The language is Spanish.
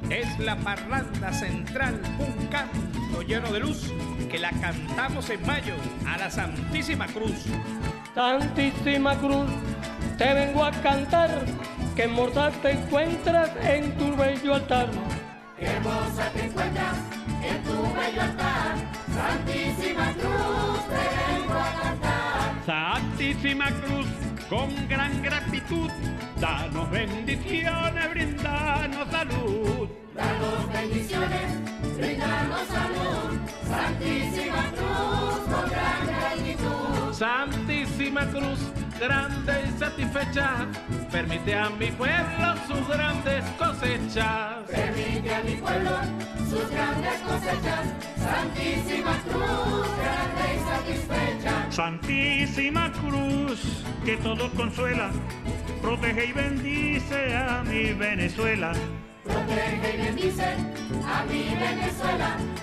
Es la parranda central, un canto lleno de luz que la cantamos en mayo a la Santísima Cruz. Santísima Cruz, te vengo a cantar, que hermosa te encuentras en tu bello altar. Qué hermosa te encuentras en tu bello altar, Santísima Cruz, te vengo a cantar. Santísima Cruz, con gran gratitud, danos bendiciones, brindanos salud. Danos bendiciones, brindanos salud, Santísima Cruz, con gran gratitud. Santísima Cruz, grande y satisfecha, permite a mi pueblo sus grandes cosechas. Permite a mi pueblo sus grandes cosechas, Santísima Cruz, grande y satisfecha. Santísima Cruz, que todo consuela, protege y bendice a mi Venezuela. Protege y bendice a mi Venezuela.